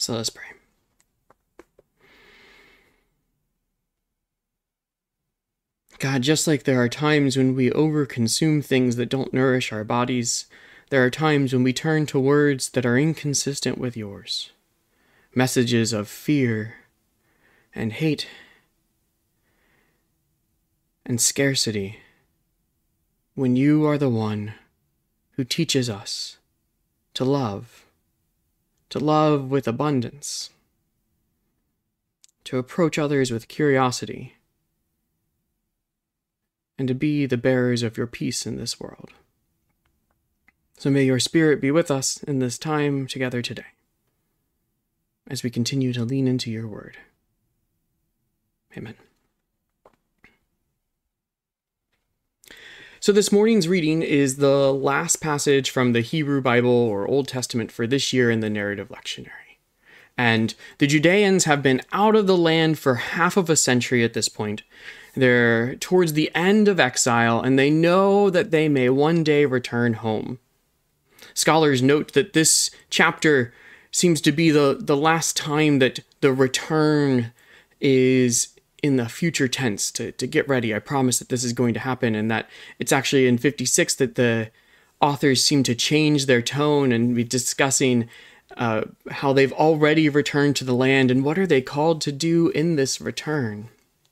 So let's pray. God, just like there are times when we overconsume things that don't nourish our bodies, there are times when we turn to words that are inconsistent with yours. Messages of fear and hate and scarcity, when you are the one who teaches us to love with abundance, to approach others with curiosity, and to be the bearers of your peace in this world. So may your Spirit be with us in this time together today, as we continue to lean into your word. Amen. So this morning's reading is the last passage from the Hebrew Bible or Old Testament for this year in the narrative lectionary. And the Judeans have been out of the land for half of a century at this point. They're towards the end of exile, and they know that they may one day return home. Scholars note that this chapter seems to be the last time that the return is in the future tense, to get ready. I promise that this is going to happen, and that it's actually in 56 that the authors seem to change their tone and be discussing how they've already returned to the land and what are they called to do in this return.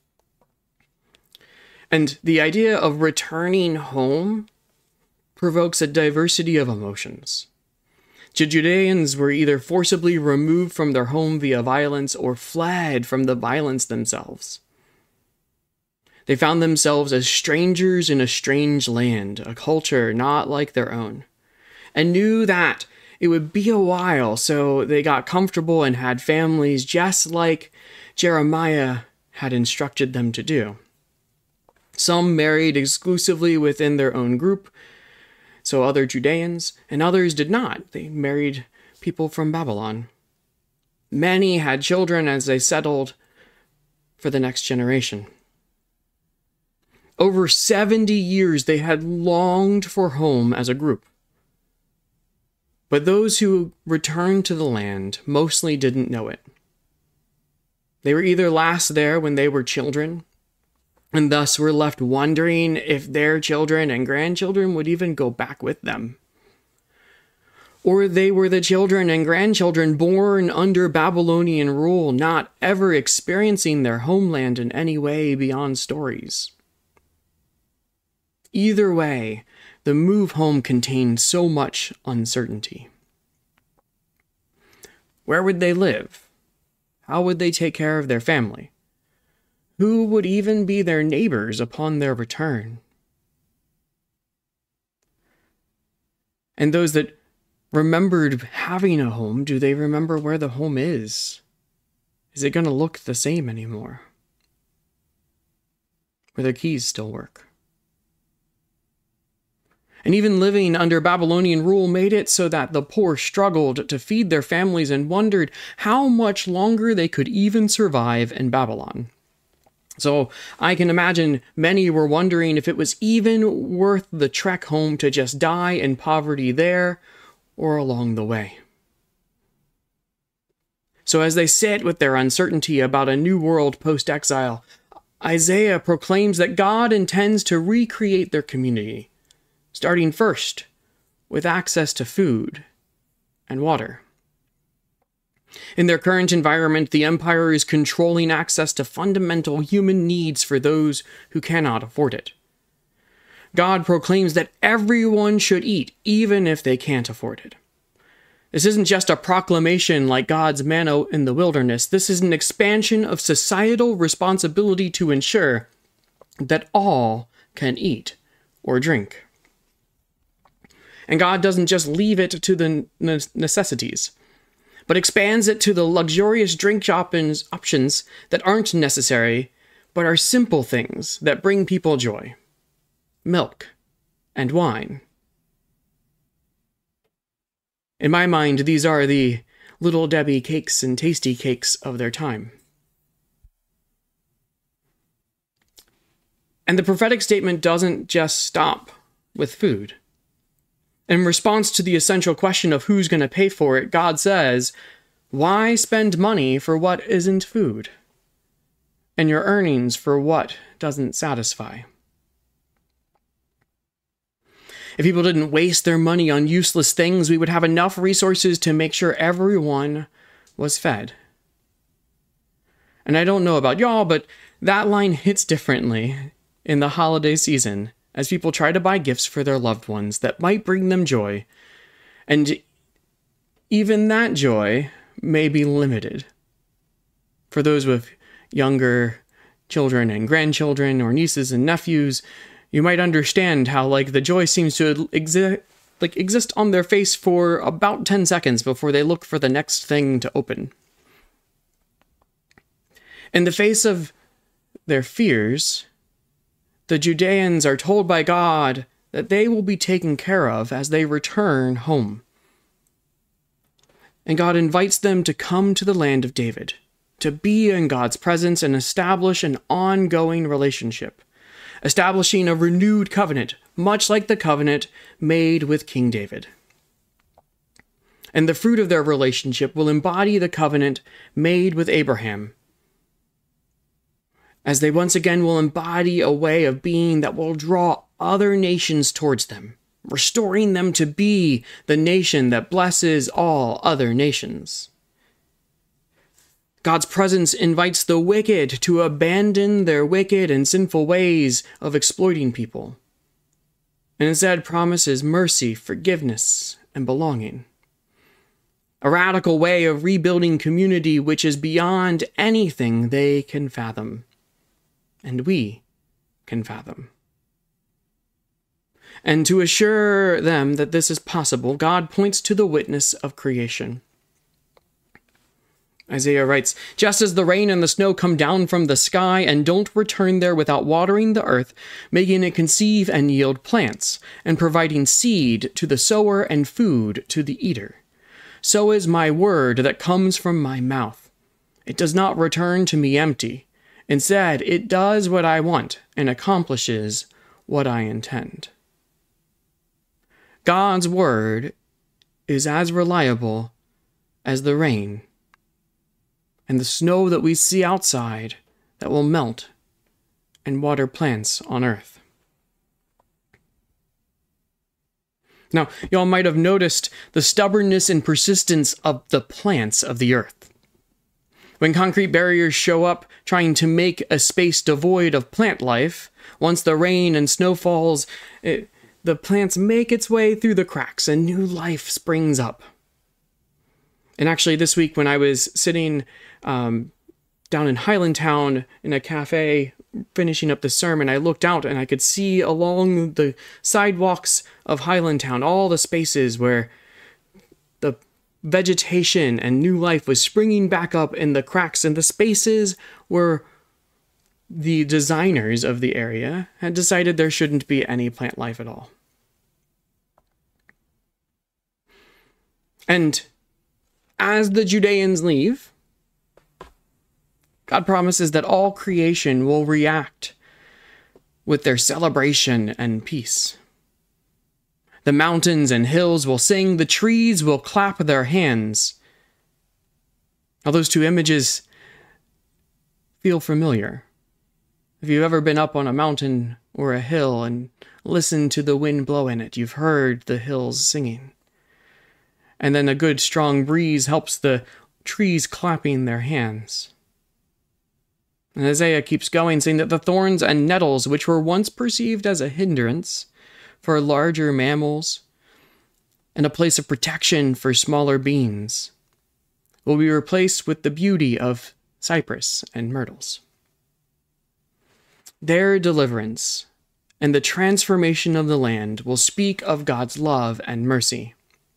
And the idea of returning home provokes a diversity of emotions. The Judeans were either forcibly removed from their home via violence or fled from the violence themselves. They found themselves as strangers in a strange land, a culture not like their own, and knew that it would be a while, so they got comfortable and had families just like Jeremiah had instructed them to do. Some married exclusively within their own group, so other Judeans, and others did not. They married people from Babylon. Many had children as they settled for the next generation. Over 70 years they had longed for home as a group. But those who returned to the land mostly didn't know it. They were either last there when they were children, and thus were left wondering if their children and grandchildren would even go back with them. Or they were the children and grandchildren born under Babylonian rule, not ever experiencing their homeland in any way beyond stories. Either way, the move home contained so much uncertainty. Where would they live? How would they take care of their family? Who would even be their neighbors upon their return? And those that remembered having a home, do they remember where the home is? Is it going to look the same anymore? Will their keys still work? And even living under Babylonian rule made it so that the poor struggled to feed their families and wondered how much longer they could even survive in Babylon. So I can imagine many were wondering if it was even worth the trek home to just die in poverty there or along the way. So as they sit with their uncertainty about a new world post-exile, Isaiah proclaims that God intends to recreate their community, starting first with access to food and water. In their current environment, the empire is controlling access to fundamental human needs for those who cannot afford it. God proclaims that everyone should eat, even if they can't afford it. This isn't just a proclamation like God's manna in the wilderness. This is an expansion of societal responsibility to ensure that all can eat or drink. And God doesn't just leave it to the necessities, but expands it to the luxurious drink options that aren't necessary, but are simple things that bring people joy. Milk and wine. In my mind, these are the Little Debbie cakes and tasty cakes of their time. And the prophetic statement doesn't just stop with food. In response to the essential question of who's going to pay for it, God says, Why spend money for what isn't food? And your earnings for what doesn't satisfy? If people didn't waste their money on useless things, we would have enough resources to make sure everyone was fed. And I don't know about y'all, but that line hits differently in the holiday season as people try to buy gifts for their loved ones that might bring them joy. And even that joy may be limited. For those with younger children and grandchildren or nieces and nephews, you might understand how the joy seems to exist on their face for about 10 seconds before they look for the next thing to open. In the face of their fears, the Judeans are told by God that they will be taken care of as they return home. And God invites them to come to the land of David, to be in God's presence and establish an ongoing relationship, establishing a renewed covenant, much like the covenant made with King David. And the fruit of their relationship will embody the covenant made with Abraham, as they once again will embody a way of being that will draw other nations towards them, restoring them to be the nation that blesses all other nations. God's presence invites the wicked to abandon their wicked and sinful ways of exploiting people, and instead promises mercy, forgiveness, and belonging. A radical way of rebuilding community which is beyond anything they can fathom. And we can fathom. And to assure them that this is possible, God points to the witness of creation. Isaiah writes, "Just as the rain and the snow come down from the sky and don't return there without watering the earth, making it conceive and yield plants, and providing seed to the sower and food to the eater, so is my word that comes from my mouth. It does not return to me empty. Instead, it does what I want and accomplishes what I intend." God's word is as reliable as the rain and the snow that we see outside that will melt and water plants on earth. Now, y'all might have noticed the stubbornness and persistence of the plants of the earth. When concrete barriers show up trying to make a space devoid of plant life, once the rain and snow falls, the plants make its way through the cracks and new life springs up. And actually this week when I was sitting down in Highlandtown in a cafe finishing up the sermon, I looked out and I could see along the sidewalks of Highlandtown all the spaces where the vegetation and new life was springing back up in the cracks, and the spaces where the designers of the area had decided there shouldn't be any plant life at all. And as the Judeans leave, God promises that all creation will react with their celebration and peace. The mountains and hills will sing, the trees will clap their hands. Now, those two images feel familiar. If you've ever been up on a mountain or a hill and listened to the wind blow in it, you've heard the hills singing. And then a good strong breeze helps the trees clapping their hands. And Isaiah keeps going, saying that the thorns and nettles, which were once perceived as a hindrance for larger mammals and a place of protection for smaller beings, will be replaced with the beauty of cypress and myrtles. Their deliverance and the transformation of the land will speak of God's love and mercy.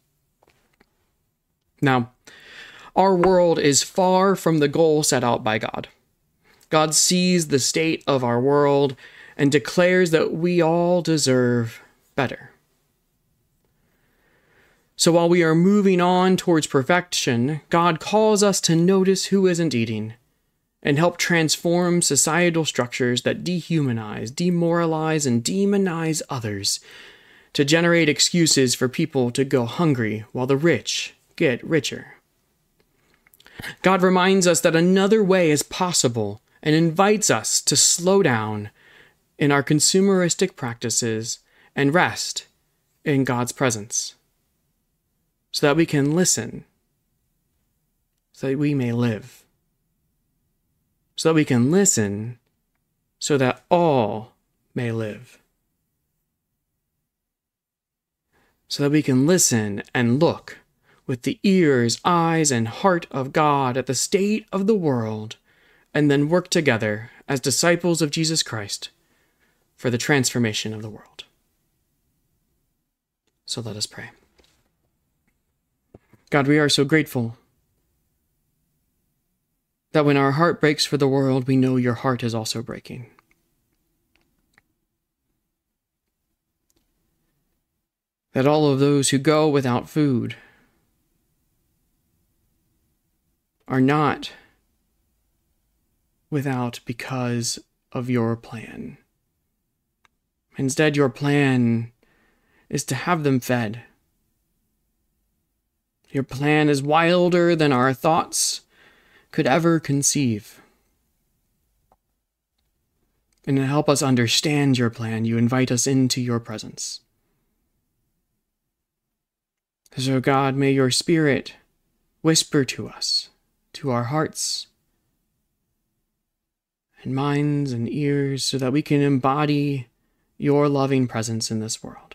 Now, our world is far from the goal set out by God. God sees the state of our world and declares that we all deserve better. So while we are moving on towards perfection, God calls us to notice who isn't eating and help transform societal structures that dehumanize, demoralize, and demonize others to generate excuses for people to go hungry while the rich get richer. God reminds us that another way is possible and invites us to slow down in our consumeristic practices and rest in God's presence so that we can listen, so that we may live, so that we can listen, so that all may live, so that we can listen and look with the ears, eyes, and heart of God at the state of the world, and then work together as disciples of Jesus Christ for the transformation of the world. So let us pray. God, we are so grateful that when our heart breaks for the world, we know your heart is also breaking. That all of those who go without food are not without because of your plan. Instead, your plan is to have them fed. Your plan is wilder than our thoughts could ever conceive. And to help us understand your plan, you invite us into your presence. So God, may your Spirit whisper to us, to our hearts and minds and ears, so that we can embody your loving presence in this world.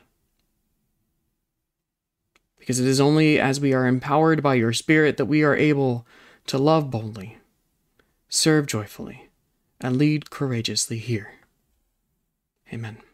Because it is only as we are empowered by your Spirit that we are able to love boldly, serve joyfully, and lead courageously here. Amen.